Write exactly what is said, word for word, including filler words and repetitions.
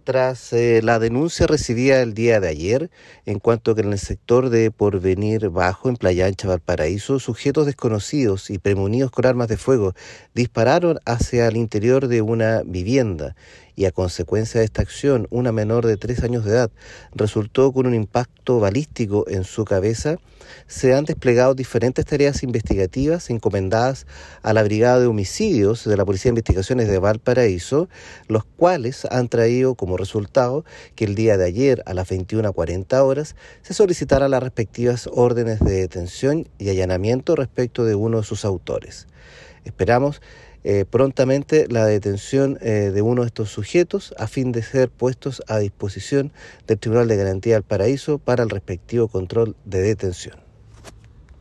Tras eh, la denuncia recibida el día de ayer, en cuanto que en el sector de Porvenir Bajo, en Playa Ancha, Valparaíso, sujetos desconocidos y premonidos con armas de fuego dispararon hacia el interior de una vivienda y a consecuencia de esta acción, una menor de tres años de edad resultó con un impacto balístico en su cabeza, se han desplegado diferentes tareas investigativas encomendadas a la Brigada de Homicidios de la Policía de Investigaciones de Valparaíso, los cuales han traído como resultado que el día de ayer a las veintiuna cuarenta horas se solicitaran las respectivas órdenes de detención y allanamiento respecto de uno de sus autores. Esperamos eh, prontamente la detención eh, de uno de estos sujetos a fin de ser puestos a disposición del Tribunal de Garantía del Paraíso para el respectivo control de detención.